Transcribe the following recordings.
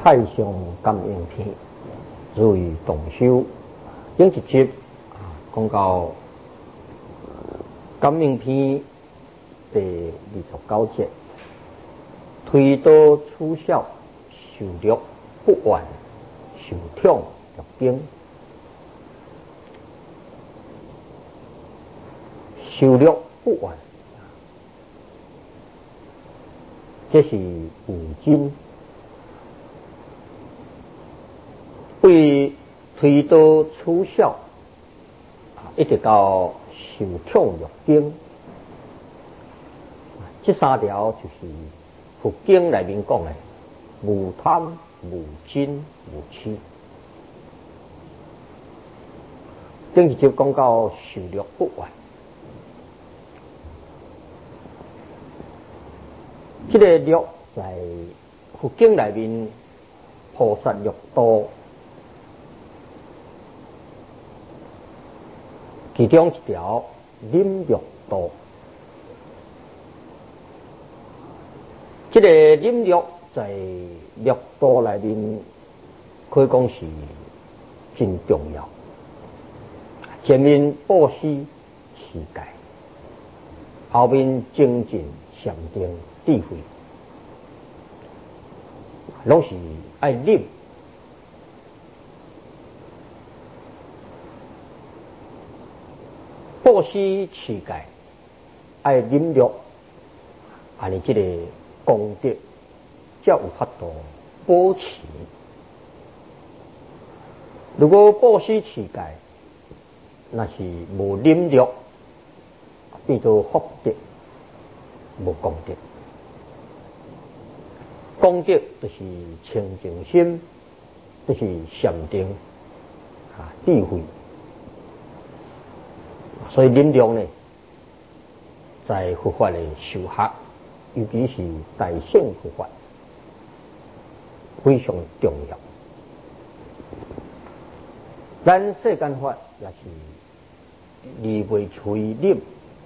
太上感应篇，如意动修。顶一集讲到感应篇第29节，推刀出鞘，受力不完，受痛入经。受力不完，这是五经为推刀出鞘，一直到受痛入经，这三条就是佛经内面讲的无贪、无嗔、无痴。顶一集讲到受力不完，这个力在佛经内面，菩萨欲度其中一条忍辱度。这个忍辱在六度内面可以讲是真重要。前面布施持戒，后面精进禅定智慧，拢是爱忍。布施持戒爱忍辱，安尼这个功德才有法度保持。如果布施持戒那是无忍辱，变做福德，无功德。功德就是清净心，就是禅定智慧。所以忍辱呢，在佛法的修学，尤其是大乘佛法，非常重要。咱世间法也是离袂开忍。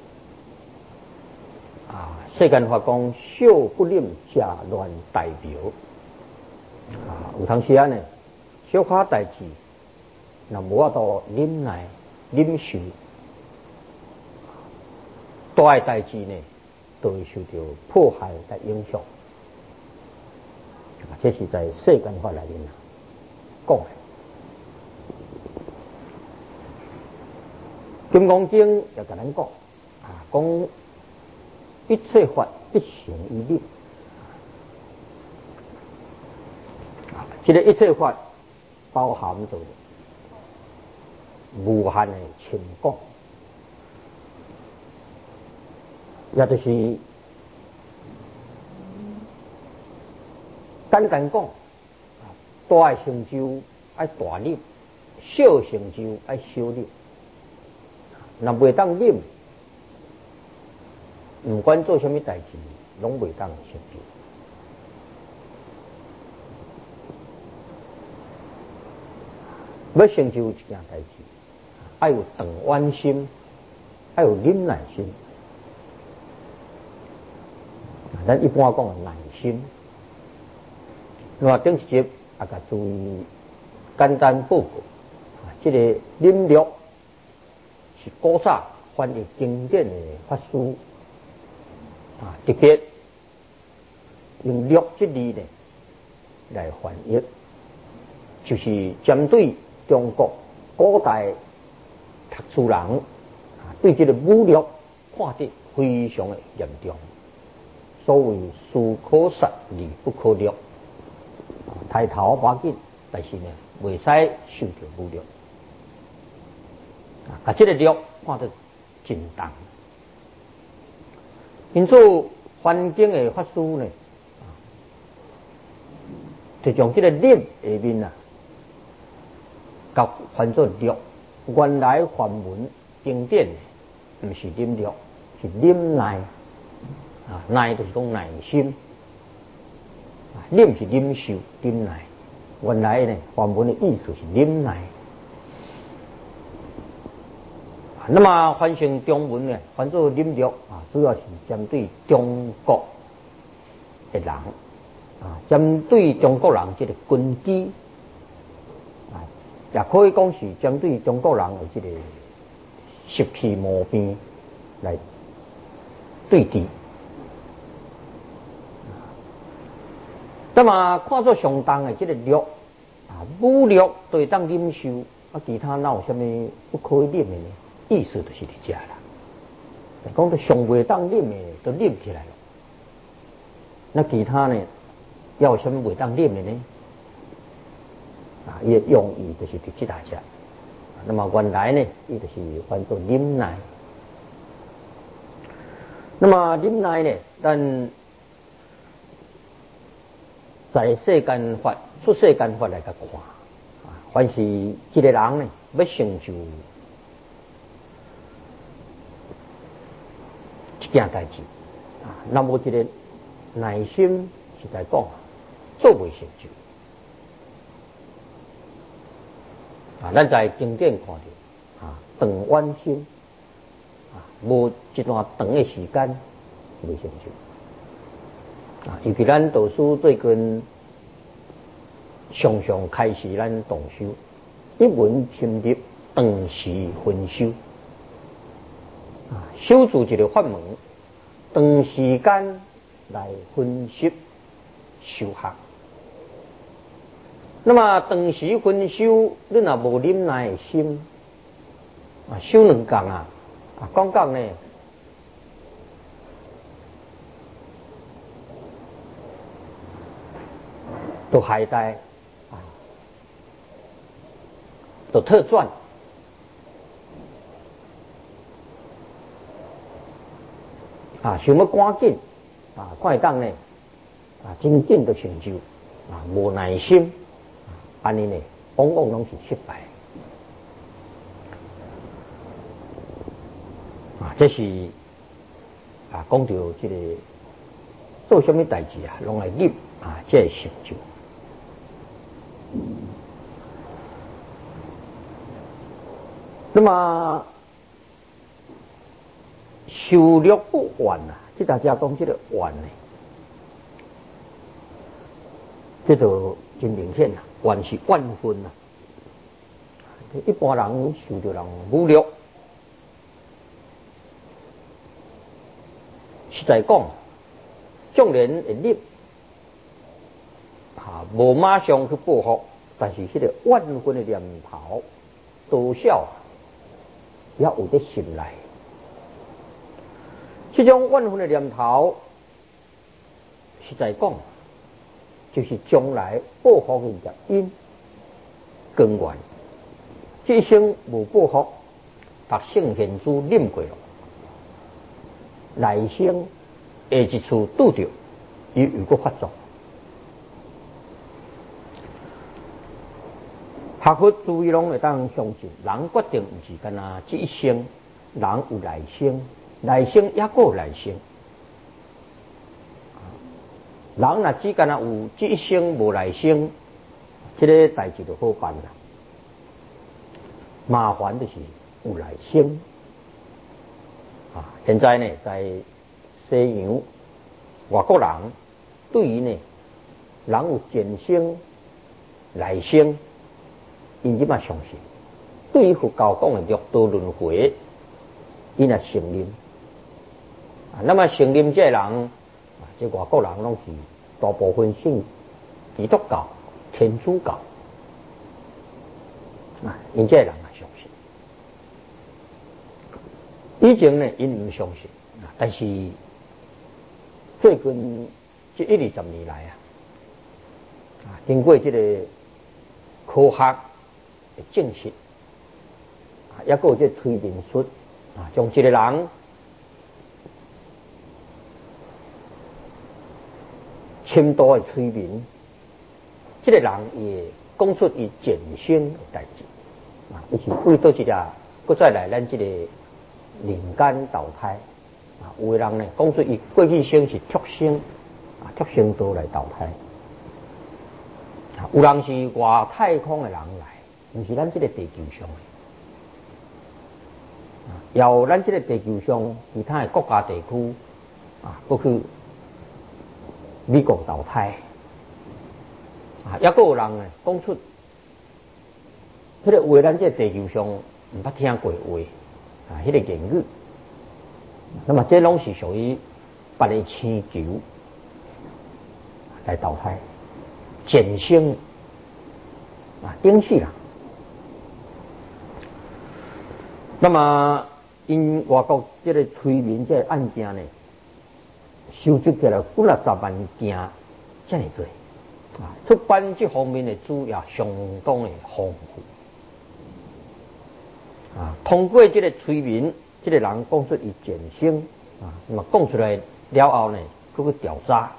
世间法讲小不忍则乱大苗。有当时呢，小可代志，若无法度忍耐、忍受，大的代志呢，都会受到迫害和影响。这是在世间法内面讲的。金刚经也跟咱讲，讲一切法必行于忍。这个一切法包含着无限的情感，也就是简单讲，大的成就爱大忍，小成就爱小忍。若袂当忍，不管做什么代志，拢袂当成就。要成就一件代志，要有长远心，要有忍耐心。咱一般讲耐心。那么顶一集也甲注意简单报告，这个忍辱是古早翻译经典的法师特别用辱这字呢来翻译，就是针对中国古代读书人对这个侮辱看得非常的严重。所谓士可杀而不可辱，抬头无要紧，但是呢，袂使受到侮辱。这个辱看得真重。因此，翻经的法师呢，就将这个忍下面甲翻作辱。原来梵文经典不是忍辱，是忍耐。耐就是讲耐心，忍是忍受、忍耐。原来呢，梵文的意思是忍耐。那么翻成中文呢，翻作忍辱主要是针对中国的人， 针对中国人这个军机也可以讲是针对中国人的这个习气毛病来对峙。那么看作相当的这个药武力对当忍受其他哪有什么不可以忍的呢？意思就是伫这啦。讲到上袂当忍的都忍起来了，那其他呢？要有什么袂当忍的呢？伊的用意就是伫这大家。那么原来呢，伊就是翻作忍耐。那么忍耐呢，咱在世间法出世间法来甲看，凡是一个人呢要成就一件代志那么这个耐心是在讲做未成就咱在经典看到长晚心无一段长的时间未成就尤其咱读书最近常常开始咱动修，一文深入，长时分修修筑一个法门，长时间来分析修学。那么长时分修，你若无忍耐的心修两工讲讲呢，都害在都特转想要赶紧看会当呢真正的成就无耐心安尼呢往往拢是失败这是讲到这个做什么代志拢来忍这个成就。那么受力不完这大家讲这个完呢，这就真明显完是万分一般人受到人侮辱，实在讲，纵然会忍无马上去报复，但是这个万分的念头多少也有在心内。这种万分的念头，实在讲，就是将来报复的业因根源。这一生无报复，把圣贤书念过了，来生下一处拄着，伊又搁发作。学佛诸位拢会当相信，人决定不是干这一生，人有来生，来生也搁有来生。人若只干有这一生无来生，这个代志就好办啦。麻烦就是有来生现在呢，在西洋外国人对于呢人有前生来生，因即嘛相信。对于佛教讲的六道轮回，因也承认那么承认这人这外国人拢是大部分信基督教、天主教因这人相信。以前呢，因唔相信但是最近这1-20年来经过这个科学的证实也有这催眠术将一个人深度的催眠，这个人也讲出伊前生的代志伊是为到一个搁再来咱这个人间投胎有的人呢讲出伊过去生是畜生畜生道来投胎有人是外太空的人来，不是咱这个地球上的也有咱这个地球上其他的国家地区过去美国投胎也有人呢讲出，迄个话咱这地球上唔捌听过话迄个言语。那么这拢是属于别个星球来投胎，减生影视啦。那么因外国这个催眠这个案件呢，收集起来几啊十万件，这么多出版这方面的资料相当的丰富通过这个催眠，这个人讲出伊前生那么讲出来了后呢，去调查。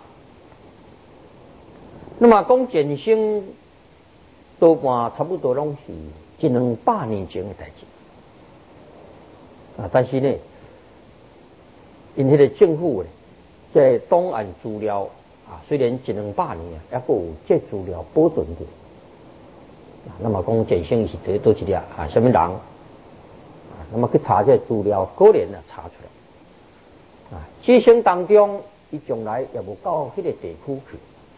那么讲前生多半差不多拢是100-200年前的代志但是呢，因迄个政府呢，在档案资料虽然100-200年也有这资料保存着那么讲前生是倒一粒什么人那么去查这资料，果然查出来这生当中，伊从来也无到迄个地区去，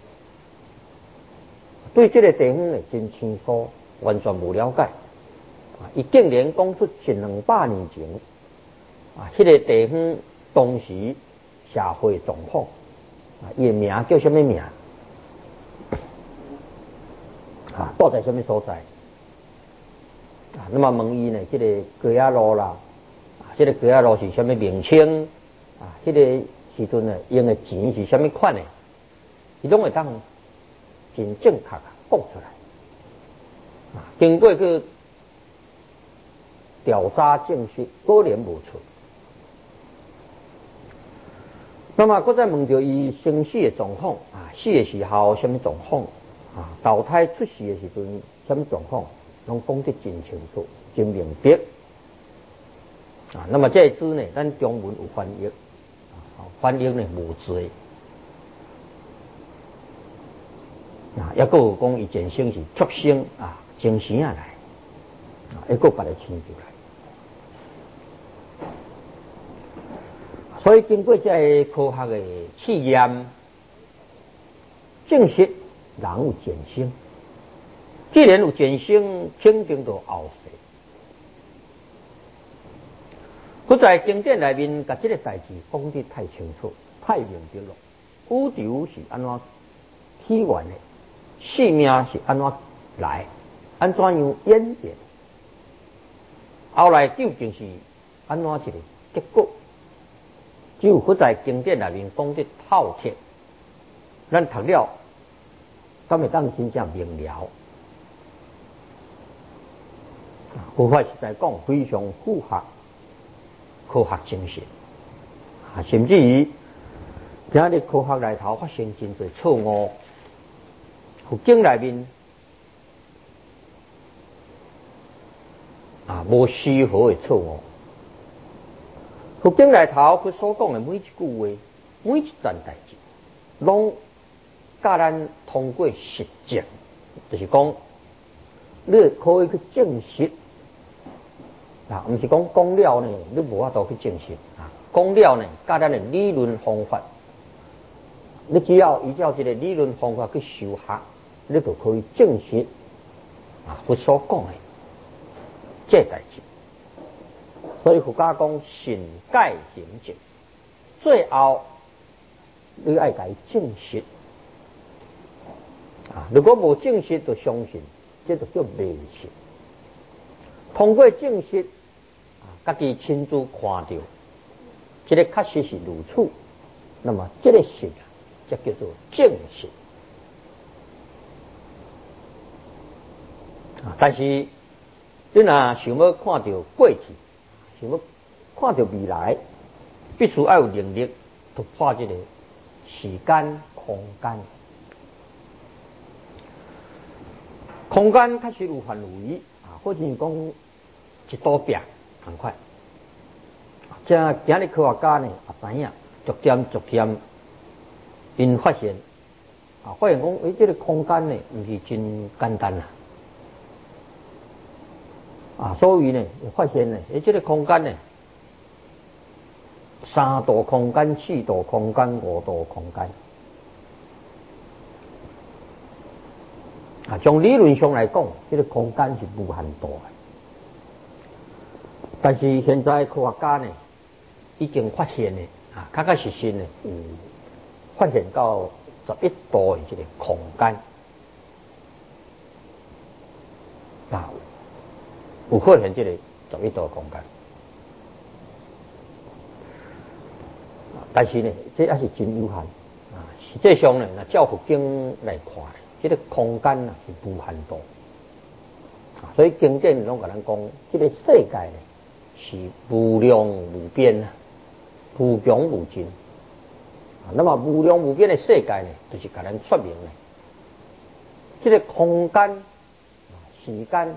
对这个地方呢真清楚，完全无了解伊竟然讲出100-200年前迄个地方当时社会状况伊的名叫什么名住在什么所在那么问伊呢，这个街仔路啦这个街仔路是什么名称这个时阵呢用的钱是什么款的，伊拢会当真正确讲出来经过去调查证实，果然无错。那么，搁再问到伊生死的状况死的时候什么状况投胎出世的时阵什么状况，拢讲得真清楚、真明白那么这一支呢，咱中文有翻译翻译呢无罪也个有讲伊前生是畜生精神来也个别的亲戚来。所以经过这科学的试验，证实人有前生。既然有前生，肯定就后世。佢在经典内面，把这个代志讲得太清楚、太明白了。宇宙是安怎起源的，生命是安怎来，安怎样演变，后来究竟是安怎一个结果？只有佢在经典内面讲得透彻，咱读了，敢会当真正明了。佛法实在讲非常符合科学精神甚至于今日科学内头发生真侪错误，佛经内面无丝毫的错误。佛经内头佢所讲的每一句话、每一件代志，拢教咱通过实证，就是讲你可以去证实唔是讲了呢，你无法度去证实讲了呢，教咱的理论方法，你只要依照这个理论方法去修学，你就可以证实佛所讲的这代志。所以佛家讲信解行证，最后你要甲伊证实如果无证实就相信，这就叫迷信。通过证实家己亲自看到，这个确实是如此，那么这个信这叫做证实但是你若想要看到过去，想要看到未来，必须要有能力突破这个时间空间。空间确实有范围或者是讲一道壁同款。这今日科学家呢也知影，逐渐因发现讲这个空间呢不是真简单所以呢发现呢这个空间呢3度空间、4度空间、5度空间啊，从理论上来讲，这个空间是无限大的。但是现在科学家呢，已经发现呢，啊，确实呢，有发现到11度的这个空间，啊，有发现这个11度的空间。但是呢，这也是真有限啊。实际上呢，那照佛经来看，这个空间啊是无限大啊。所以经典拢甲咱讲，这个世界呢是无量无边啊，无穷无尽啊。那么无量无边的世界呢，就是甲咱说明呢，这个空间、时间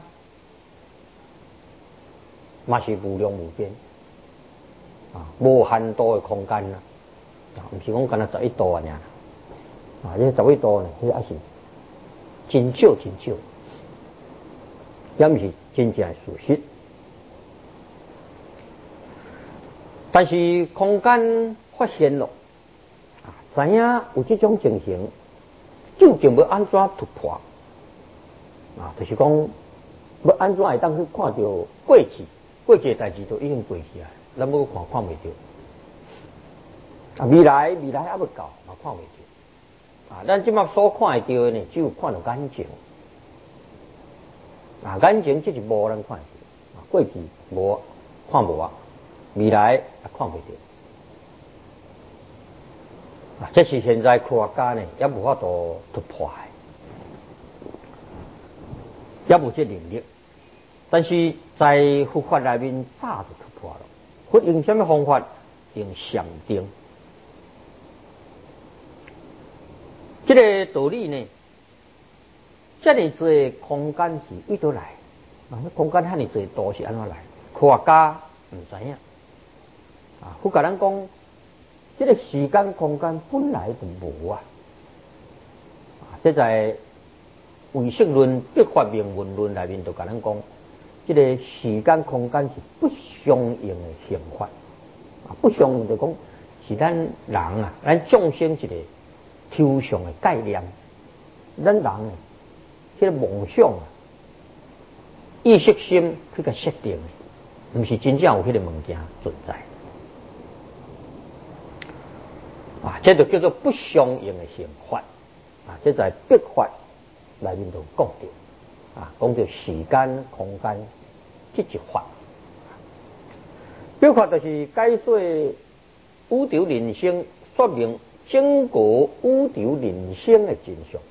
嘛是无量无边。啊，无限度的空间啦，啊，唔是讲干那11度啊，啊，这11度呢，迄也是真少，也唔是真正的事实。但是空间发现了，啊，知影有这种情形，究竟要安怎突破？啊，就是讲要安怎会当去看到过去的代志都已经过去啊。咱要看袂到，啊，未来还要到，嘛看袂到，啊，咱即马所看会到的呢，只有看到眼睛，啊，眼睛这是无人看到，啊，过去无看无啊，未来也看袂到，啊，这是现在科学家呢也无法度突破的，也无这能力，但是在佛法内面早就突破了。佛用什么方法？用禅定。这个道理呢，这么多空间是为倒来，啊，空间遐尼多度是安怎来？科学家唔知影。啊，佛甲咱讲，这个时间空间本来就无啊。啊，这在唯识论、笔法命运论内面就甲咱讲。这个时间空间是不相应的现法啊，不相应就讲是咱人啊，咱众生一个抽象的概念，咱人呢，这个梦想啊，意识心去个设定的，不是真正有迄个物件存在啊，这就叫做不相应的现法啊，这在笔法内面就讲到。啊，讲到时间、空间这一法，笔法就是解说宇宙人生，说明整个宇宙人生的真相。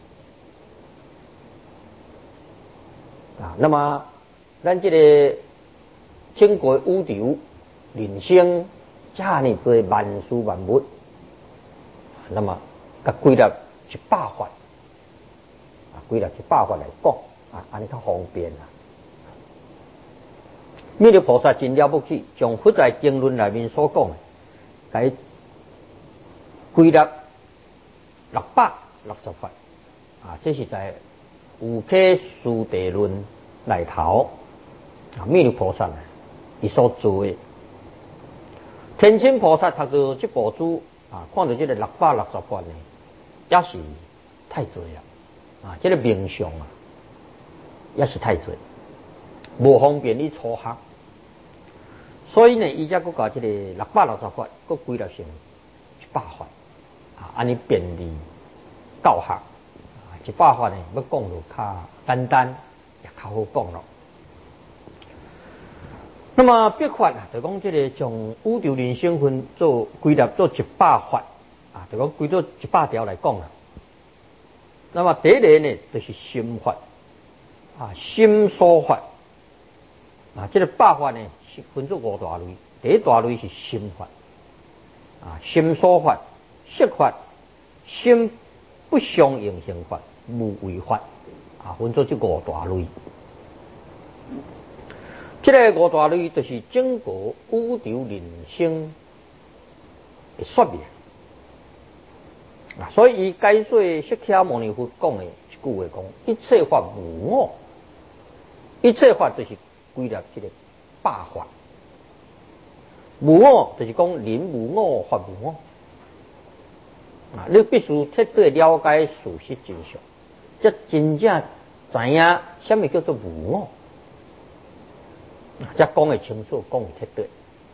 啊，那么咱这个整个宇宙人生，这么多万事万物，那么甲归纳100法，啊，归纳100法来讲。啊，安尼较方便啦。弥勒菩萨真了不起，将佛在经论内面所讲的，该归纳660法。啊，这是在有科殊地论内头啊，弥勒菩萨呢，伊所做的。天亲菩萨读到这部书啊，看到这个660法呢，也是太多了啊，这个名相啊。也是太多，无方便你初学，所以呢，伊才佫把这个660法佫归纳成100法啊，安尼便利教学啊，100法呢要讲就较简单，也较好讲咯。那么笔法啊，就讲这个从宇宙人生分做归纳做100法啊，就讲归做100条来讲啦。那么第一个呢，就是心法。啊，心所法啊，这个100法呢是分作5大类。第一大类是心法啊，心所法、色法、心不相应性法、无为法啊，分作这5大类。这个5大类就是整个宇宙人生的说明啊，所以伊解说释迦牟尼佛讲的一句话讲：一切法无我。一切法就是归纳这个100法，无我就是讲人无我，法无我啊！你必须彻底了解事实真相，这真正知影什么叫做无我，才讲会清楚，讲会彻底。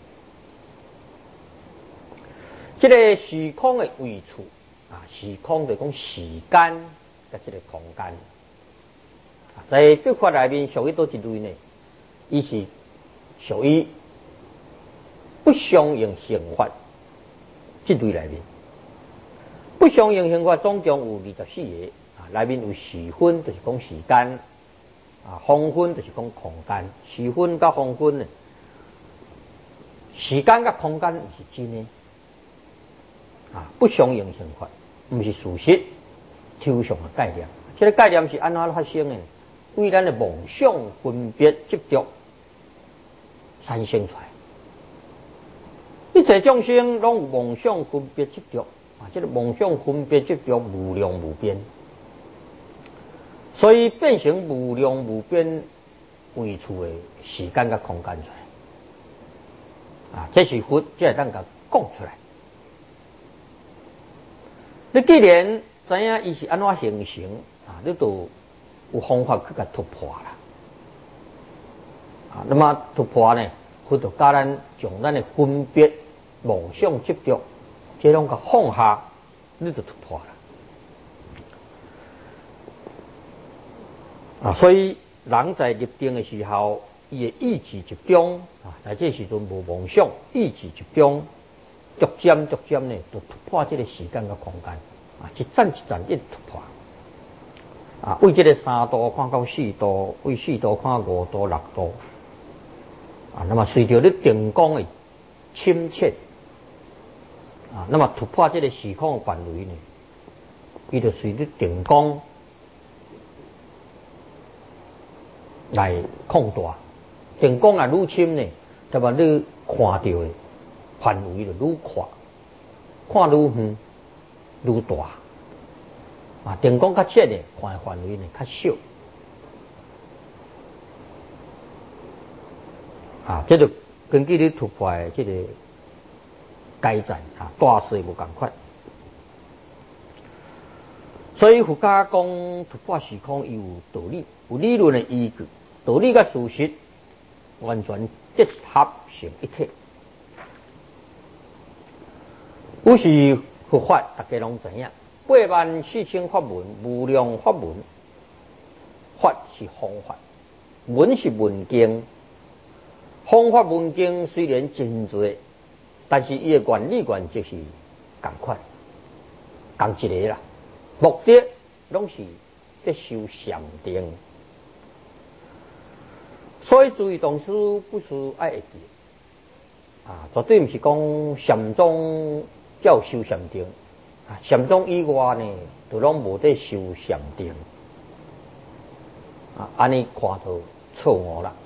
这个时空的位处时空就讲时间甲这个空间。在佛法内面属于多一类呢？伊是属于不相应刑法这类内面。不相应刑法总共有24个内面有时分，就是讲时间方分就是讲空间。时分甲方分呢，时间甲空间是真的不相应刑法，不是事实，抽象的概念。这个概念是安怎发生的？为咱的梦想分别执着产生出来。一切众生拢有梦想分别执着这个梦想分别执着无量无边，所以变成无量无边位处的时间甲空间出来这是佛才会当甲讲出来。你既然知影伊是安怎形成你就有方法去甲突破啦那么突破呢，佛就教咱将咱的分别梦想执着这种个放下，你就突破了所以人在入定的时候，伊的意志集中在这时阵无梦想，意志集中，逐渐呢，就突破这个时间กับ空间一站一站一突破为这个3度看到4度，为4度看5度、6度那么随着你定光的深切那么突破这个时空的范围呢，伊就随你定光来扩大。定光愈深呢，那么你看到的范围就愈宽，看愈远愈大定光较浅的，看的范围呢较小这就根据你突破的这个阶段大小无同款。所以佛家讲突破时空伊有道理，有理论的依据，道理甲事实完全结合成一体。有时佛法大家拢知影，84000法门，无量法门，法是方法，文是文经。方法文经虽然真多，但是伊的原理原则是同款，同一个啦。目的拢是在修禅定，所以注意同事不是爱会记绝对不是讲禅宗才有修禅定禅宗以外呢，就拢无在修禅定安尼看到错误啦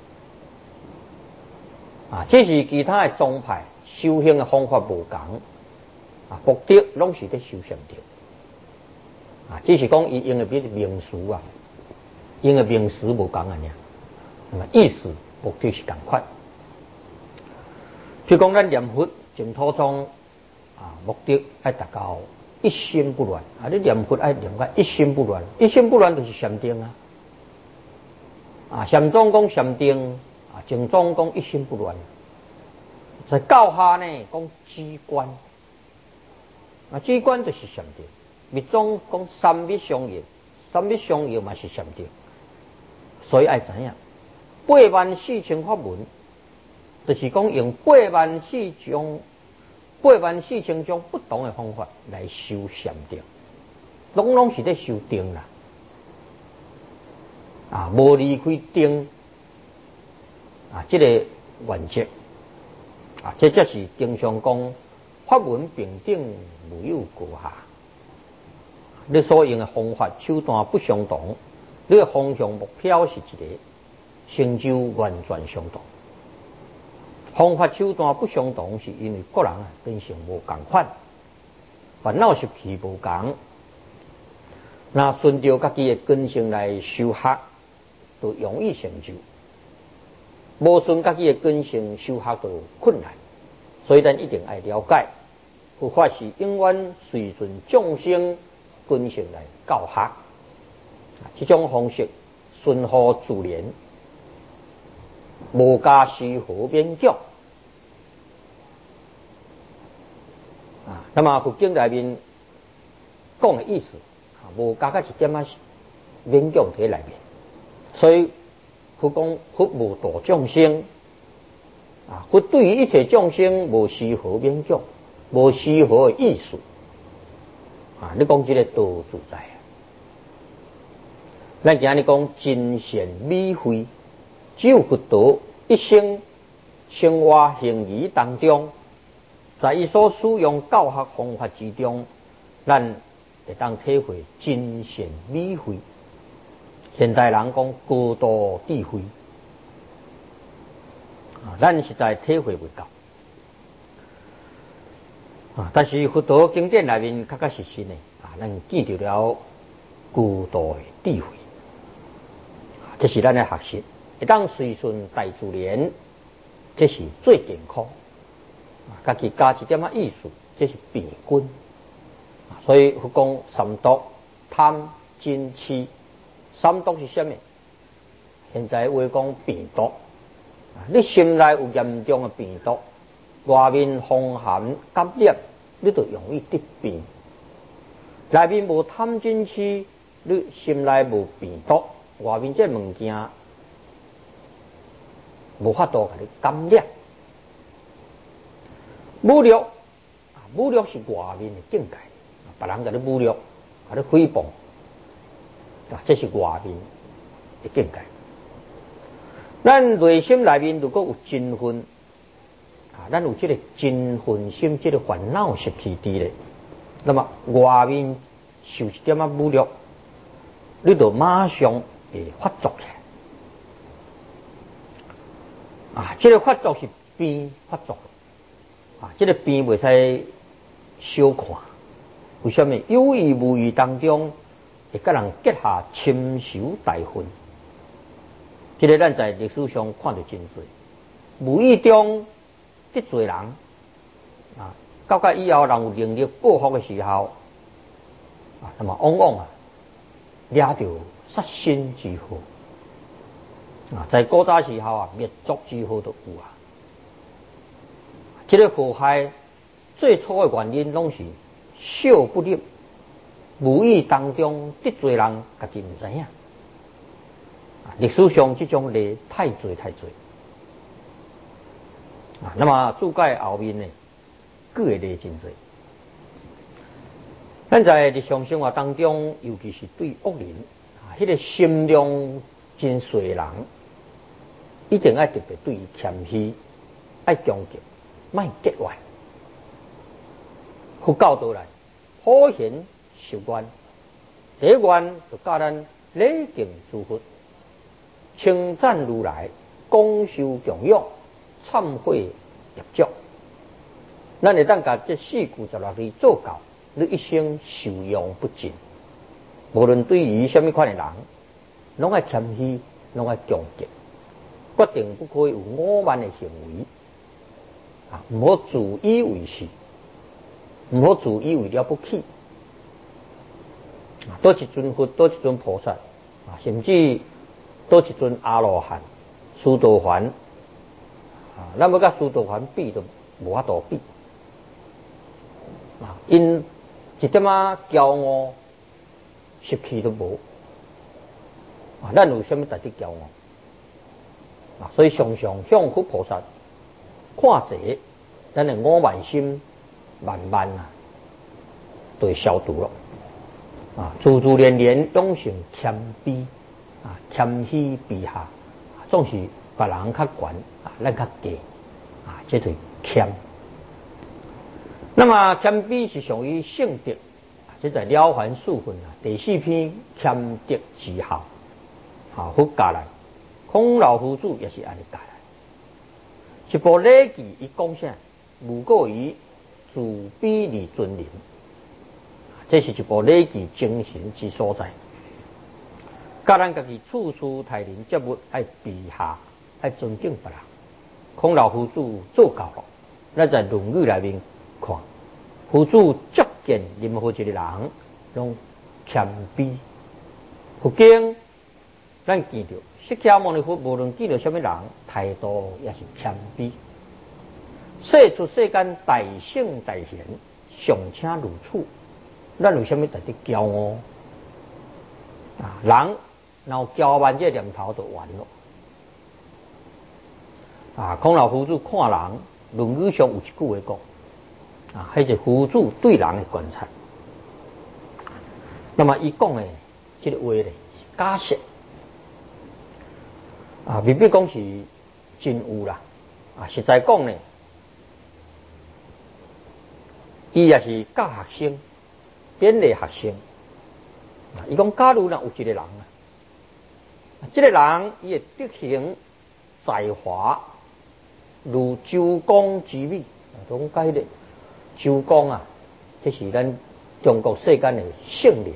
这是其他的宗派修行的方法无同目的拢是在修禅定只是讲伊用的名词用的名词无同尔，那么意思目的是同款。譬如讲咱念佛净土宗目的要达到一心不乱你念佛要念到一心不乱，一心不乱就是禅定禅宗讲禅定净宗讲一心不乱，在教下呢讲止观止观就是禅定。密宗讲三密相应，三密相应嘛是禅定，所以要知影84000法门，就是讲用84000种不同的方法来修禅定，拢是在修定啦无离开定这个原则这才是经常讲法门平等无有高下。你所用的方法手段不相同，你的方向目标是一个，成就完全相同。方法手段不相同，是因为个人根性无同款，烦恼习气无同。那顺着家己的根性来修学，就容易成就；无顺家己的根性修学就困难。所以咱一定要了解，佛法是永远随顺众生根性来教学这种方式顺乎自然，无加虚和勉强。那么佛经内面讲的意思，无加一点仔勉强在内面，所以佛讲佛无度众生，佛对于一切众生无虚和勉强，无虚和的意思。你讲这个道自在，咱今日讲真善美慧，只有佛陀一生生活行仪当中，在伊所使用教学方法之中，咱会当体会真善美慧。现代人讲高度智慧，咱实在体会不到。但是佛陀经典内面确确实实呢，咱见到了高度的智慧，这是咱的学习。一当随顺大自然，这是最健康。家己加一点仔意思，这是病根。所以佛讲三毒：贪、嗔、痴。三毒是什么？现在话讲病毒。你心内有严重的病毒，外面风寒感染，你就容易得病。内面无贪嗔痴，你心内无病毒，外面这物件无法度给你感染。侮辱，侮辱是外面的境界，别人给你侮辱，给你诽谤，这是外面的境界。咱内心内面如果有嗔恨，咱有这个嗔恨心，这个烦恼习气伫咧，那么外面受一点仔侮辱，你就马上会发作起来。这个发作是病发作。这个病袂使小看，为什么？有意无意当中会甲人结下深仇大恨。这个咱在历史上看到真多，无意中得罪人，到以后人有能力报复的时候，那么往往抓到杀身之祸。在古早时候灭族之祸都有。这个祸害最初的原因拢是小不忍，无意当中得罪人，家己唔知影。历史上这种例太多太多。那么注解后面呢，各个例真多。咱在日常生活当中，尤其是对恶人，迄个心量真细的人，一定要特别对伊谦虚，爱恭敬。莫结坏，佛教导来普贤受愿，第一愿就教咱礼敬诸佛，称赞如来，广修供养，忏悔业障。咱会当甲这4句16字做到，你一生受用不尽。无论对于什么款的人，拢爱谦虚，拢爱恭敬，决定不可以有傲慢的行为。唔好自以为是，唔好自以为了不起。多一尊佛，多一尊菩萨，甚至多一尊阿罗汉、须陀洹，咱要甲须陀洹比都无法度比。因一点仔骄傲、习气都无。咱有什么值得骄傲？所以常常向佛菩萨看者，咱的傲慢心慢慢就会消除了。自自然然养成谦卑，谦虚卑下，总是别人较悬，咱较低，这就是谦。那么谦卑是属于圣德，这在《了凡四训》第4篇谦德之好，佛教来，孔老夫子也是安尼教来。一部礼记伊讲啥？无过于自卑而尊人，这是一部礼记精神之所在。教咱家己处处待人接物爱卑下，爱尊敬别人。孔老夫子做到了。咱在《论语》内面看，夫子接见任何一个人，拢谦卑。佛经咱见到释迦牟尼佛无论见到什么人，态度也是谦卑。世出世间大圣大贤，尚且如此，咱为什么特别骄傲？人然后骄慢这念头就完了。孔老夫子看人，《论语》上有一句话讲，迄是夫子对人的观察。那么伊讲的这个话呢，是假设。未必讲是真有啦。实在讲呢，伊也是教学生，勉励学生。伊讲，假如若有一个人这个人伊的德行才华如周公之美，讲迄个周公这是咱中国世间的圣人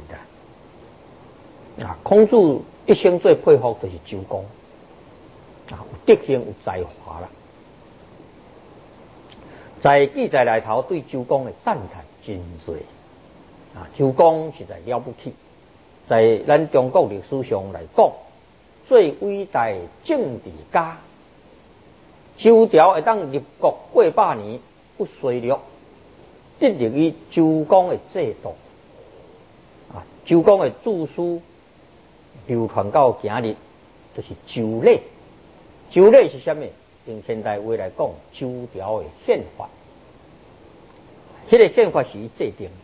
孔子一生最佩服就是周公，有德行有才华啦。在记载内头对周公的赞叹真多。周公实在了不起，在咱中国历史上来讲，最伟大政治家。周朝会当立国过百年不衰落，得力于周公的制度。周公的著书流传到今日，就是周礼。周礼是什么？用现代话来讲，周朝的宪法。这个宪法是伊制定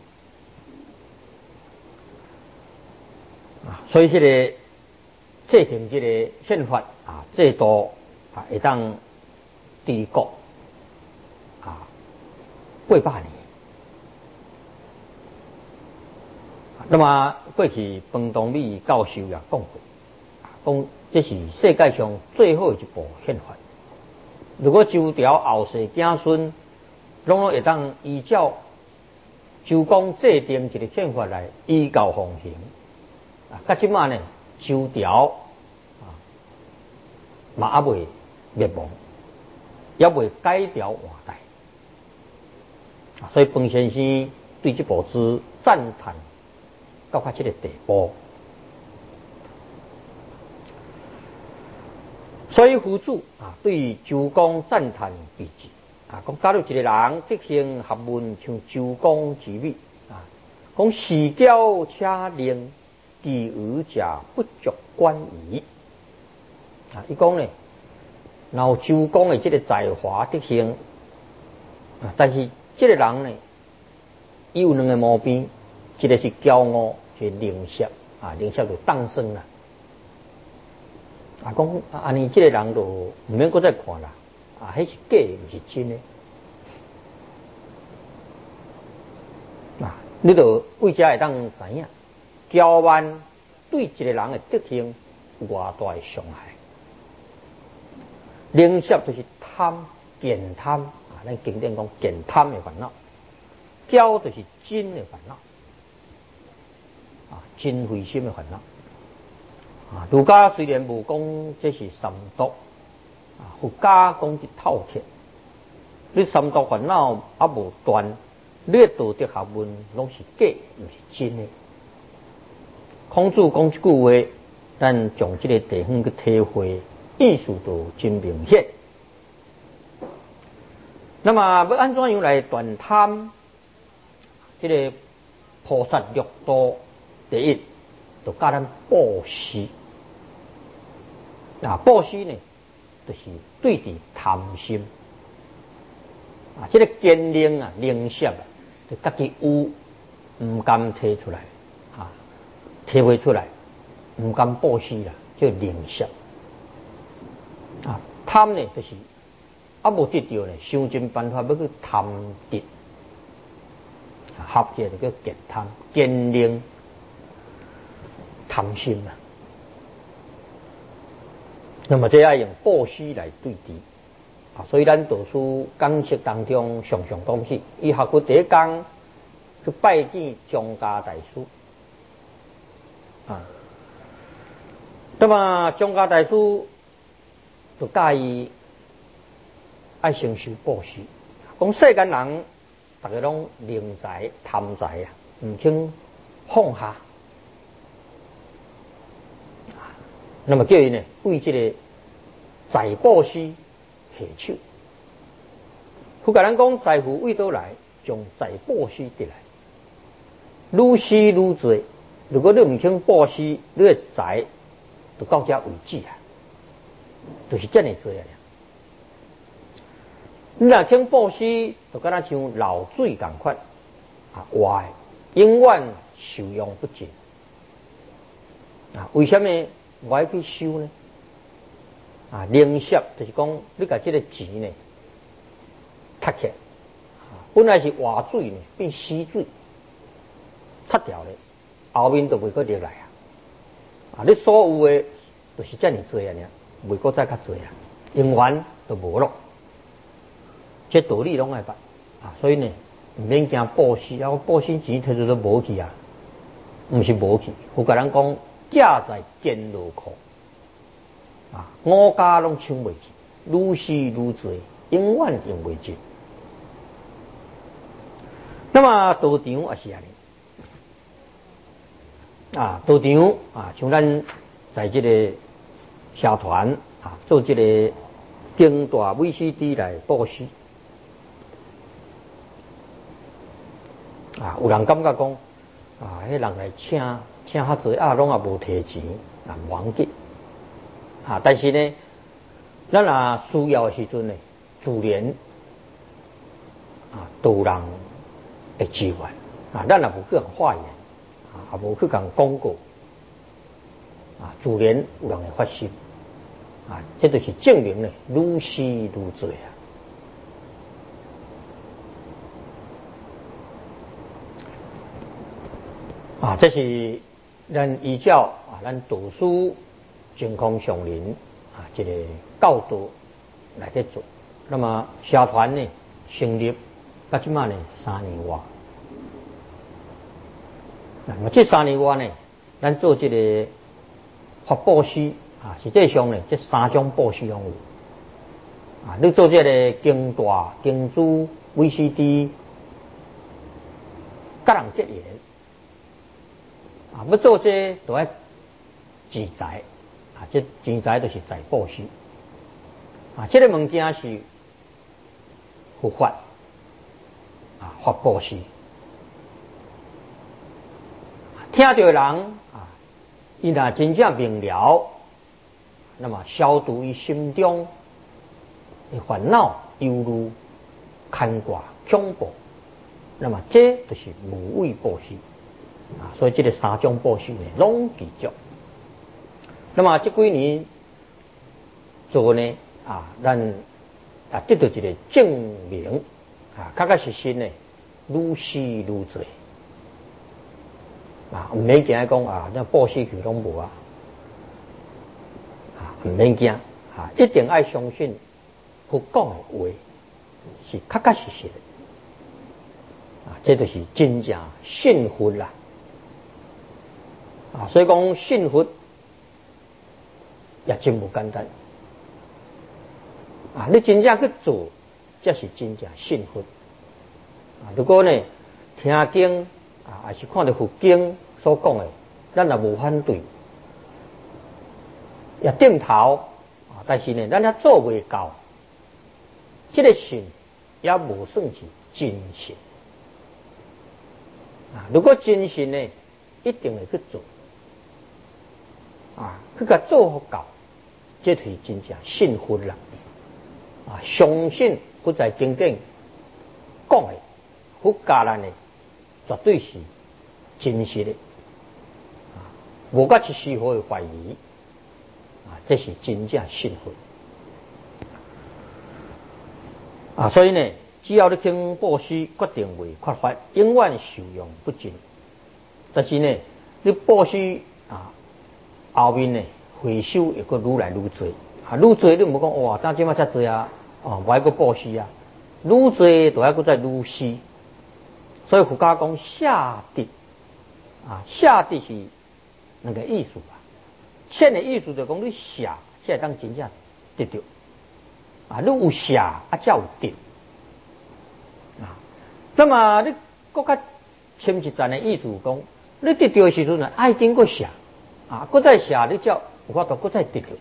的。所以这个制定这个宪法制度会当治国过百年。那么过去彭东美教授也讲过，讲这是世界上最好的一部宪法。如果周朝后世子孙拢会当依照周公制定一个宪法来依教奉行，到即马呢，周朝嘛还未灭亡，也未改朝换代。所以彭先生对这部书赞叹到这个地步。所以夫子对周公赞叹备至。讲假如一个人德行学问像周公之美，讲事交且令，其余者不足观矣。伊讲呢，然后周公的这个才华德行，但是这个人呢，伊有两个毛病，一个是骄傲，一个吝啬，吝啬就当生啦。讲安尼，这个人就唔免搁再看啦。迄是假，唔是真的。你就为遮会当知影，骄慢对一个人的德行有偌大的伤害。吝啬就是贪、见贪咱经典讲见贪的烦恼，骄就是真的烦恼，真慧心的烦恼。儒家虽然无讲这是三毒，佛家讲是透彻。你三毒烦恼无断，你的道德学问拢是假，毋是真的。孔子讲一句话，咱从这个地方去体会，意思就真明显。那么要安怎样来断贪？这个菩萨六道第一，就教咱布施。布施呢，就是对治贪心。这个坚定吝啬就家己有，唔敢提出来，提不出来，唔敢布施啦，叫吝啬。贪呢，就是无得到呢，想尽办法要去贪得，合起来就叫见贪，坚定贪心啦。那么这要用布施来对治。所以咱读书讲释当中常常讲起，伊学过第一天去拜见张家大师。那么张家大师就教伊爱承受布施，讲世间人大家拢吝财贪财唔肯放下。 那么叫伊呢为这个财布施下手。佛教人讲财富为倒来，将财布施得来，愈施愈多。如果你唔肯布施，你的财就到这为止啊，就是这样做啊。你若肯布施，就敢若像流水共款啊，活的永远受用不尽啊。为什么我要去收呢？啊，零息就是讲你把这个钱呢，踢起来，本来是活水呢，变死水，踢掉了，后面就袂阁入来啊！啊，你所有的就是这样做啊，袂阁再较做啊，永远都无咯。这道理拢爱捌啊，所以呢，唔免惊布施啊，布施钱摕到都无去啊，唔是无去。有个人讲，家在坚牢库啊，五家拢抢袂去，愈施愈多，永远用袂尽。那么道场也是安尼啊，道场啊，像咱在这个社团啊，做这个经大 VCD 来布施啊，有人感觉讲啊，迄人来请较济啊，拢也无摕钱啊，无要紧啊，但是呢，咱若需要的时阵呢，自然啊，都有人会支援啊，咱也无去人发言啊，也无去人广告啊，自然有人会发心啊，这就是证明呢，愈施愈多啊，这是咱依照啊，咱道书净空上人啊，这个教导来去做。那么社团呢成立到即马呢3年多，那么这3年多呢，咱做这个发布施啊，实际上呢，这3种布施拢有啊。你做这个经大、经珠、VCD， 甲人结缘啊，要做这都要钱财啊，这钱财就是财布施啊，这个物件是佛法啊，法布施。听到的人啊，伊若真正明了，那么消除伊心中的烦恼、忧虑、牵挂、恐怖，那么这就是无畏布施啊。所以这个3种布施呢，拢具足。那么这几年做呢啊，咱啊得到一个证明啊，确确实实呢，愈施愈多啊，唔免惊讲啊，那布施去拢无啊，啊唔免惊啊，一定要相信佛讲的话是确确实实的啊，这就是真正信佛啦啊，所以讲信佛也真不简单啊，你真正去做，这是真正信佛啊。如果呢听经啊，还是看到佛经所讲的，咱也无反对，也点头啊。但是呢，咱也做未到，这个信也无算是真信啊。如果真信呢，一定会去做啊，去甲做好到，这就是真正信佛啦啊！相信佛在经典讲的，佛教咱的绝对是真实的啊，无甲一丝毫的怀疑啊，这是真正信佛啊。所以呢，只要你肯布施，决定会缺乏，永远受用不尽。但是呢，你布施啊，后面呢回收也个愈来愈多啊，愈多你唔好讲哇，咱即马遮多啊，哦，我还个布施啊，愈多都还个再愈施。所以佛家讲下地啊，下地是那个意思啊。现的意思就讲你下，才当真正得到啊，你有下啊，才有得啊。那么你更较深一层的意思讲，你得到的时阵呢，爱经过下啊，搁再下你才有法度搁再得到。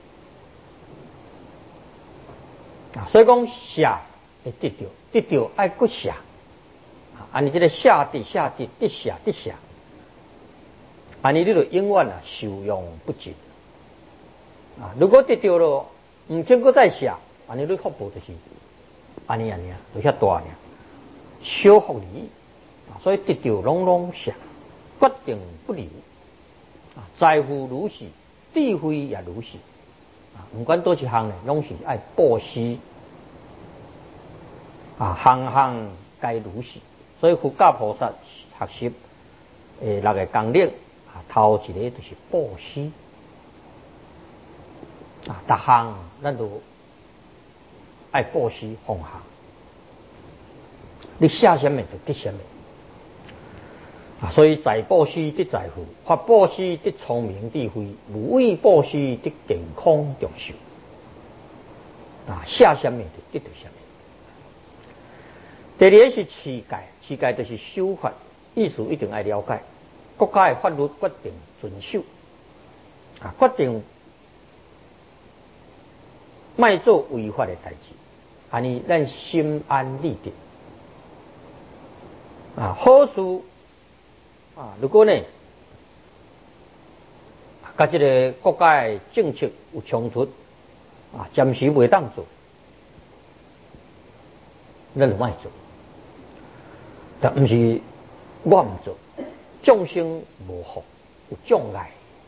所以讲下会得到，得到爱搁下。安尼这个下跌下跌跌下跌下，安尼你就永远受用不尽。如果得到了，唔经过再下，安尼你福报就是安尼就遐大呢，小福利。所以得到拢拢下，决定不留。财富如是，智慧也如是。唔管多一项呢，拢是爱布施。行行皆如是。所以佛教菩萨学习6个纲领，头一个就是布施。逐项咱都爱布施奉行。你下什么就得什么。所以财布施得财富，法布施得聪明智慧，无畏布施得健康长寿。下什么就得到什么。第二是持戒，持戒就是守法，意思一定要了解。国家的法律决定遵守，决定莫做违法的代志，安尼咱心安理得。好事如果呢，甲这个国家的政策有冲突，暂时袂当做，咱就莫做。但不是我唔做，众生无福有障碍，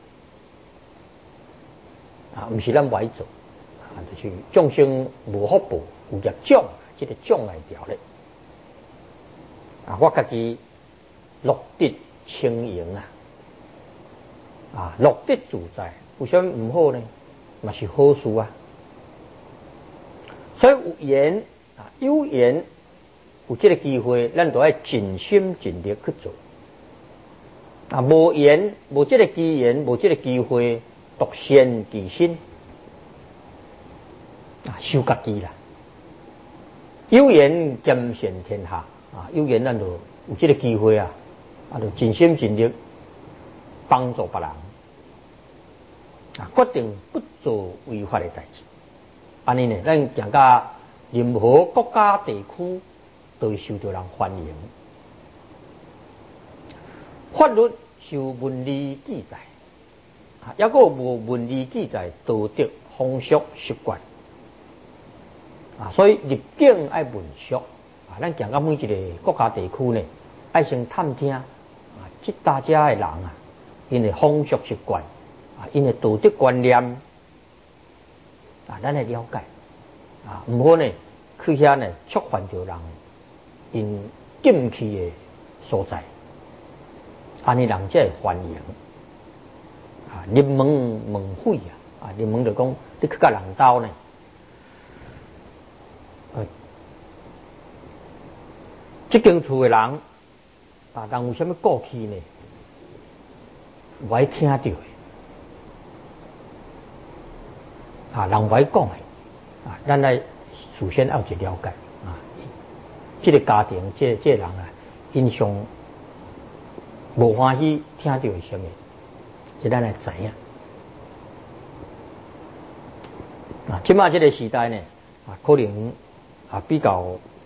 唔是咱歪做，就是众生无福报有业障，这个障碍条咧。我家己乐得清盈乐得自在，有啥唔好呢？嘛是好事啊。所以有缘有缘。有这个机会，咱都要尽心尽力去做。无缘，无这个机缘，无这个机会，独善其身，修家己啦。有缘兼善天下，有缘咱就有这个机会就尽心尽力帮助别人，决定不做违法的代志。安尼呢，咱行到任何国家地区。都会受到人欢迎。法律受文理记载，还有无文理记载道德风俗习惯。所以入境爱文俗。咱行到每一个国家地区呢，爱先探听即大家的人因的风俗习惯，因的道德观念，咱来了解。唔好呢去遐呢触犯到人。因禁忌的所在，安尼人才会欢迎。入门问悔入门就讲你去甲人斗呢，这间厝的人人有啥物过去呢？我爱听到的人我爱讲的咱来首先要去了解。这个家庭，这个人印象无欢喜，听到是什么，这咱来知影。即马这个时代呢，可能比较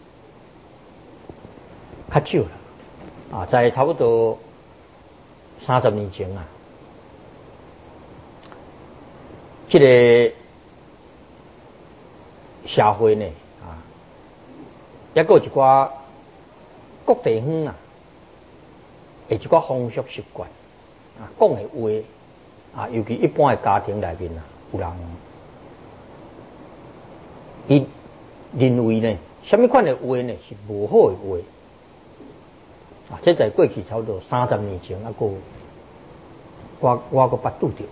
较少了。在差不多30年前这个社会呢。也有一寡各地方有一寡风俗习惯讲的话尤其一般的家庭内面有人伊认为呢，什么款的话呢是无好的话这在过去差不多30年前我个捌拄着。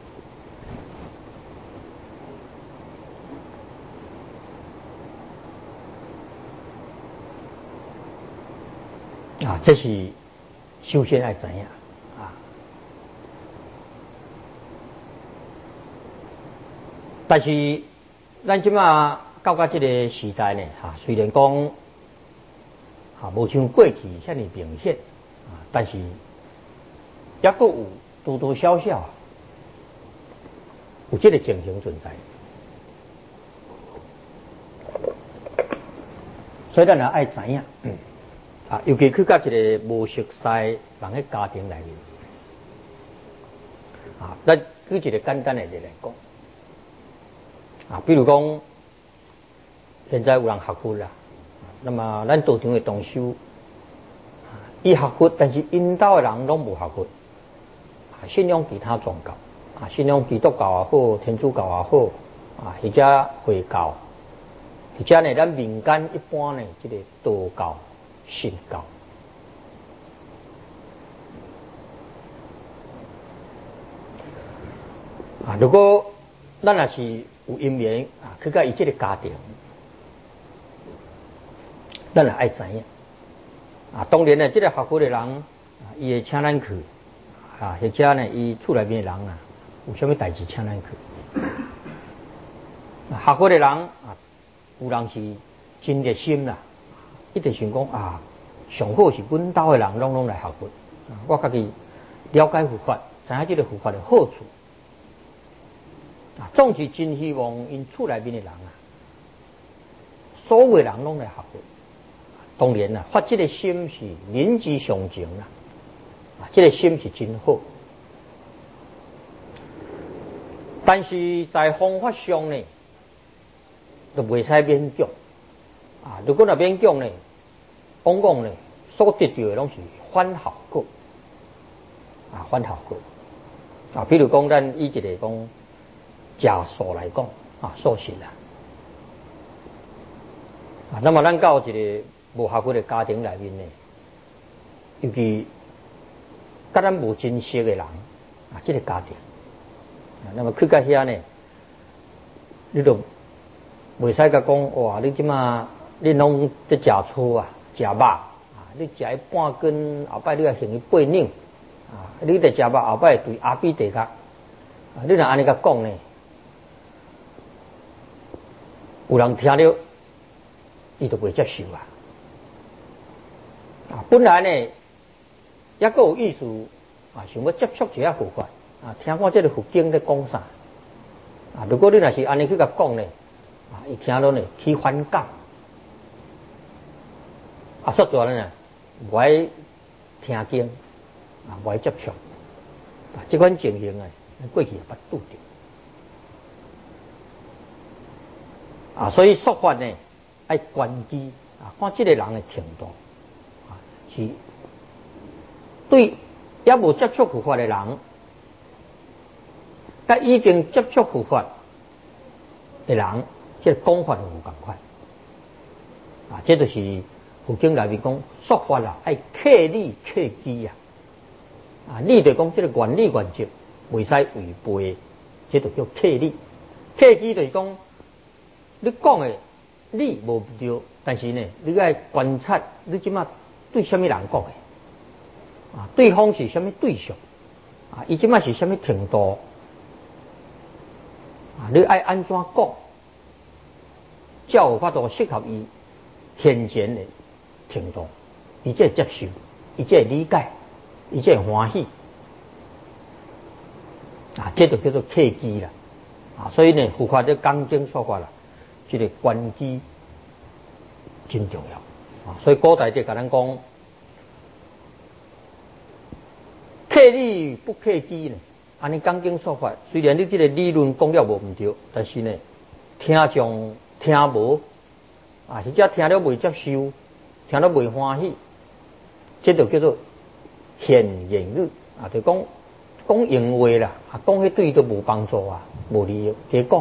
这是首先要知影但是咱即马到这个时代呢虽然讲无像过去遐尼明显但是也佫有多多少少有这个情形存在。所以咱也爱知影，尤其去到一个无熟悉人的家庭内面，咱举一个简单的例来讲，比如讲，现在有人学佛啦，那么咱道场的同修，伊学佛，但是因兜的人拢无学佛，信仰其他宗教，信仰基督教也好，天主教也好，或者回教。或者呢，咱民间一般呢，这个道教、神教，如果咱也是有因缘去到伊这个家庭，咱也爱知影。当然呢，这个学佛的人，伊会请咱去，或者呢，伊厝内面的人有啥物代志请咱去。学佛的人有人是真热心啦，一直想讲上好是阮兜的人拢来学佛，我家己了解佛法，知影这个佛法的好处，总是真希望因厝内面的人所有人拢来学佛。当然啦，发这个心是人之常情啦，这个心是真好，但是在方法上呢，就袂使勉强如果若勉强呢，往往呢所得到的拢是反效果反效果比如讲，咱以一个讲假素来讲素食那么咱到一个无学佛的家庭内面呢，尤其甲咱无真实的人这个家庭那么去到遐呢，你就袂使甲讲哇！你即马你拢在食醋食肉你食一半斤，后摆你要行伊8两你在食肉后摆对阿比地角你若安尼甲讲呢，有人听了伊就袂接受本来呢，也阁有意思想要接触一下佛法听看这个佛经在讲啥如果你若是安尼去甲讲呢，伊听了呢起反感说实在呢，无爱听经无爱接触这款情形过去也捌拄着所以说法呢爱关机看这个人的程度是对也无接触佛法的人，甲已经接触佛法的人，这个讲法就有同款这就是佛经内面讲说法爱克理克机理就讲这个原理原则袂使违背，这就叫克理。克机就是讲你讲的理无对，但是呢，你要观察你即马对什么人讲的对方是什么对象伊即马是什么程度你爱安怎讲，才有法度适合伊现前的程度，伊才会接受，伊才会理解，伊才会欢喜这就叫做契机啦所以呢，佛法这讲经说法这个关机真重要所以古代就甲咱讲克理不克机呢安尼讲经说法，虽然你这个理论讲了无毋对，但是呢，听众听无或者听了未接受，听了未欢喜，这就叫做闲言语就讲闲话啦讲迄对都无帮助无利益，加讲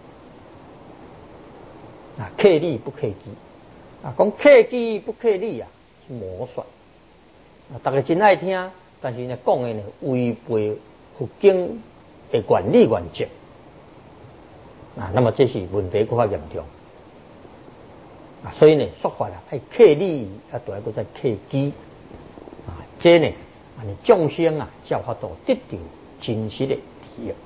克理不克机讲克机不克理是魔术大家真爱听，但是呢讲的呢违背佛经的原理原则那么这是问题更加严重所以呢说法爱克理都要再克机这呢众生才有法度得到真实的利益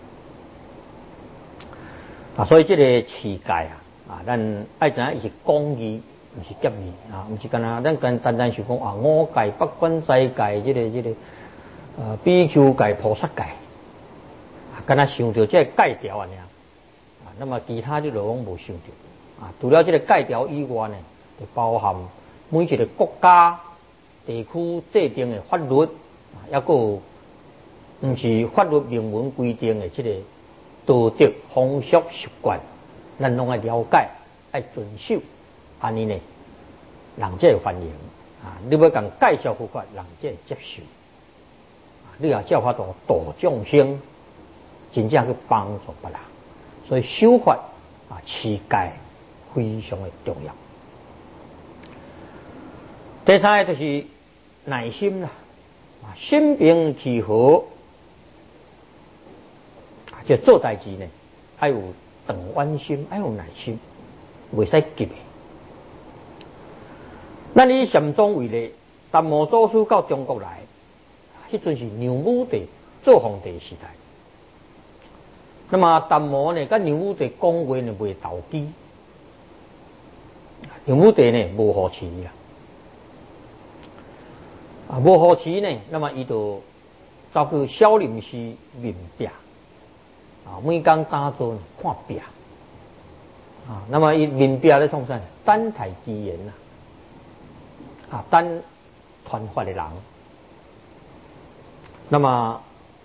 所以这个持戒咱爱知影伊是讲义，毋是夹义毋是干那咱单单想讲五戒、八关斋戒，这个比丘戒、菩萨戒敢若想到这戒条啊，那么其他就拢无想到除了这个戒条以外呢，就包含每一个国家地区制定的法律还有不是法律明文规定的这个道德风俗习惯，咱拢要了解，要遵守，安尼呢，人才会欢迎你要讲介绍佛法，人才会接受你也教法度度众生，真正去帮助别人，所以修法持戒非常的重要。第三个就是耐心啦，心平气和，就做代志呢，要有长远心，要有耐心，袂使急的。咱以禅宗为例，达摩祖师到中国来，迄阵是梁武帝做皇帝时代。那么达摩呢，跟梁武帝讲话呢袂投机，梁武帝呢无好持无好持呢，那么伊就走去少林寺面壁每天打坐看壁那么伊面壁咧创啥？等待机缘等传法的人。那么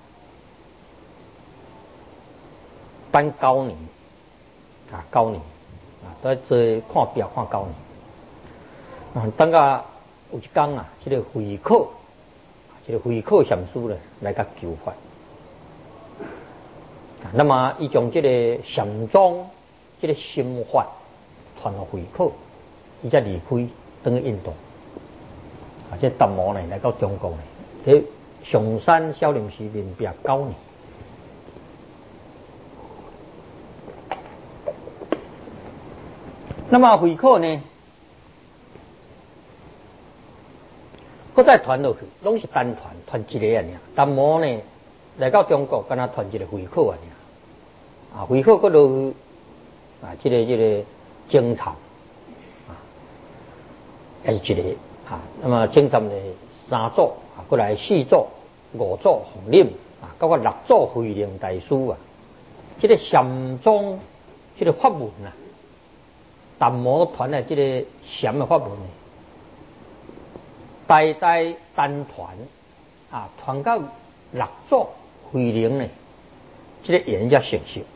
等9年9年在做看壁看9年等到有一天这个慧可禅师呢来甲求法那么伊将这个禅宗这个心法传到慧可，伊才离开回去印度这达摩呢来到中国呢，在上山少林寺面壁9年。那么慧可呢，搁再传落去，拢是单传一个达摩呢来到中国，敢若传一个慧可慧可搁落去这个僧禅也是一个那么僧禅呢3祖过来4祖、5祖弘忍包括6祖慧能大师这个禅宗这个法门达摩传的这个禅的法门呢，代代单传传到6祖慧能呢，这个缘才成熟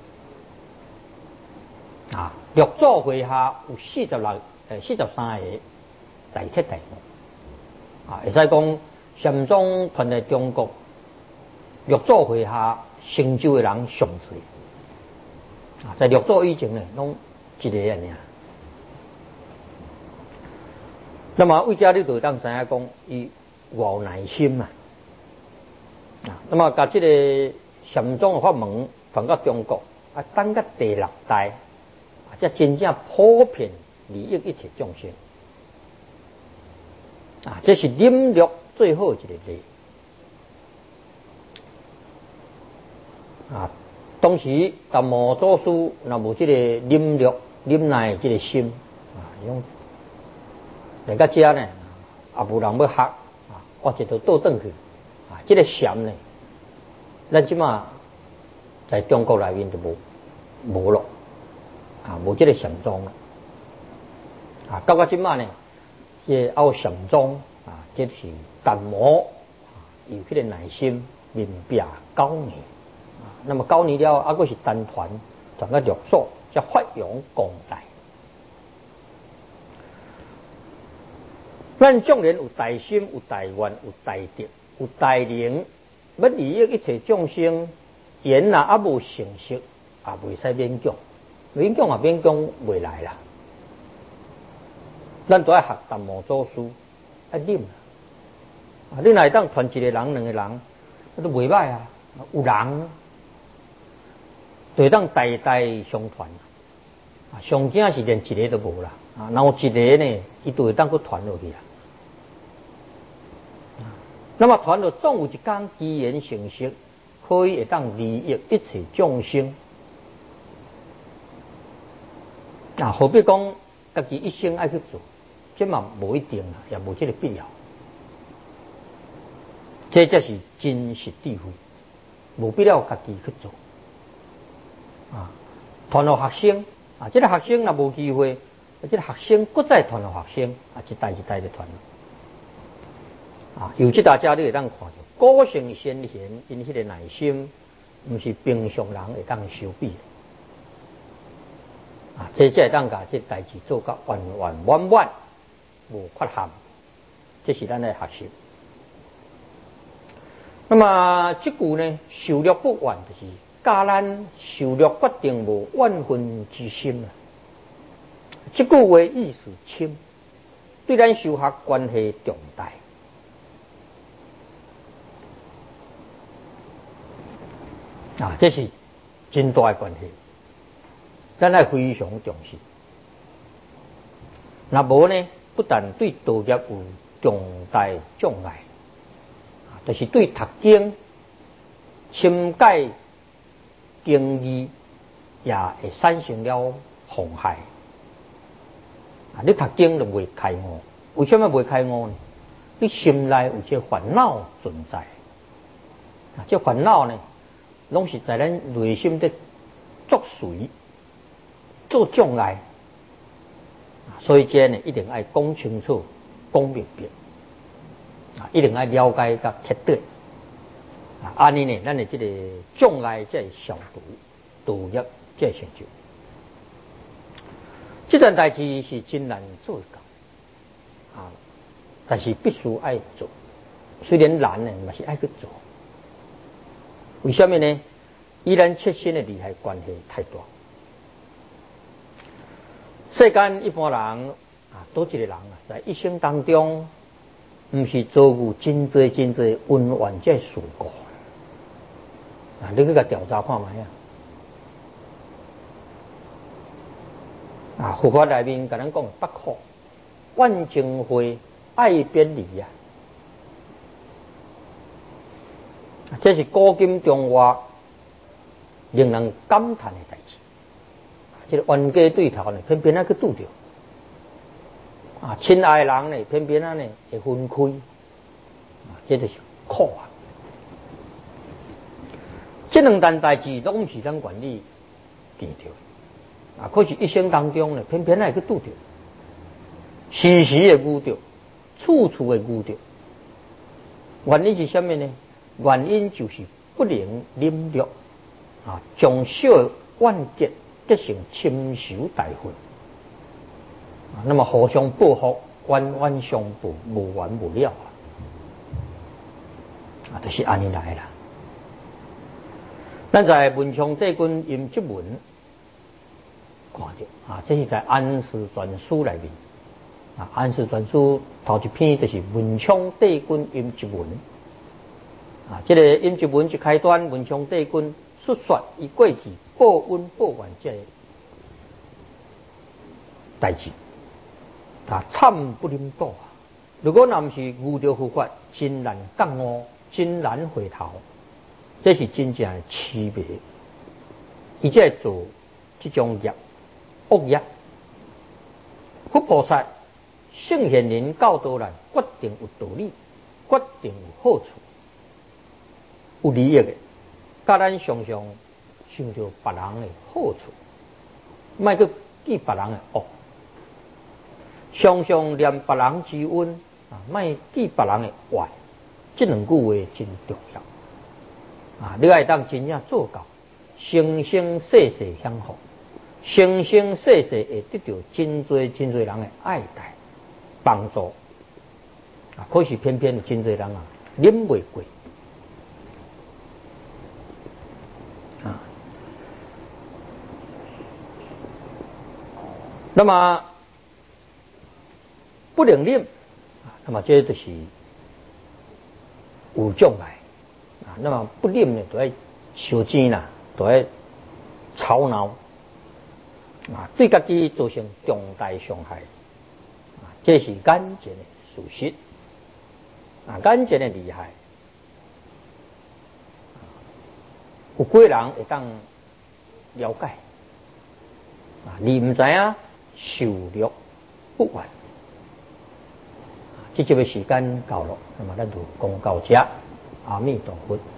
6祖会下有43个大彻大悟会使讲禅宗传来中国6祖会下成就的人上多在6祖以前呢，拢一个那么为家你就当知影讲，伊有耐心那么把这个禅宗的法门传到中国等到第6代才真正普遍利益一切众生这是忍辱最好一个例当时达摩祖师若无这个忍辱忍耐这个心来到这呢无人要学我一头倒转去这个禅呢，咱即马在中国内面就无了无这个禅宗到即马呢，这禅宗这是达摩有这个耐心面壁9年那么9年了还是单传到6祖才发扬光大。咱众人有大心、有大愿、有大德、有大能，要利益一切众生，言无成熟，袂使勉强，勉强袂来啦。咱都要学达摩祖师，忍你若会当传一个人、2个人，那都袂歹有人就会当代代相传上惊是连一个都无啦然后一个呢，伊就会当去传落去那么传到总有一天机缘成熟，可以会当利益一切众生何必讲家己一生爱去做，这嘛无一定也无这个必要。这才是真实智慧，无必要家己去做啊，传互学生啊，这个学生若无机会，这个学生搁再传互学生啊，一代一代的传啊，由这大家你会当看到，古圣先贤因迄个耐心，毋是平常人会当收比啊，这会当甲这代志做到完完满满，无缺陷，这是咱的学习。那么这句呢，受禄不完，就是教咱受禄决定无万分之心啊。这句话意思深，对咱修学关系重大啊，这是真大的关系，咱要非常重视。那无呢，不但对道业有重大障碍。就是对读经、深解经义也会产生了妨害。啊，你读经就未开悟，为什么未开悟呢？你心内有些烦恼存在，啊，这烦恼呢，拢是在咱内心的作祟、做障碍。所以这呢，一定要讲清楚、讲明白。啊，一定要了解甲彻底啊！安尼呢，咱的这个障碍才会消除，道业才会成就。这段代志是真难做到啊，但是必须爱做。虽然难呢，嘛是爱去做。为什么呢？与咱切身的利害关系太大。世间一般人啊，多一个人啊，在一生当中。毋是遭遇真侪温婉这事故啊！你去甲调查看卖啊！佛法内面甲咱讲八苦，万情会爱别离啊！这是古今中外令人感叹的代志。这个冤家对头呢，偏偏那去拄着。啊，亲爱的人呢，偏偏呢会分开，啊，这就是苦啊！这两件代志拢是咱愿意见到，啊，可是一生当中呢，偏偏会去拄着，时时会遇到，处处会遇到。原因是什么呢？原因就是不能忍辱，啊，将小怨结结成深仇大恨。那么互相报复，冤冤相报，无完无了啊！就是安尼来啦。咱在文昌帝君阴节文看到啊，这是在《安史传书》内面啊，《安史传书》头一篇就是文昌帝君阴节文啊。这个阴节文一开端，文昌帝君述说伊过去报恩报怨这代志。啊，惨不忍睹啊！如果若不是遇到佛法，真难觉悟，真难回头。这是真正的痴迷。伊才会做这种业恶业。佛菩萨、圣贤人教导咱，决定有道理，决定有好处，有利益的。甲咱常常想到别人的好处，莫去记别人的恶。常常念别人之恩啊，莫记别人的坏，这两句话真重要啊！你爱当真正做到，生生世世享福，生生世世会得到真多人的爱戴帮助啊！可是偏偏真多人啊，忍袂过啊。那么不能忍啊，那么这就是有障碍啊。那么不忍呢，就要受钱啦，就要吵闹啊，对家己造成重大伤害啊。这是眼前的事实啊，眼前的厉害。有几人会当了解啊？你唔知影受禄不完。这节的时间到了，那么咱就讲到这，阿弥陀佛。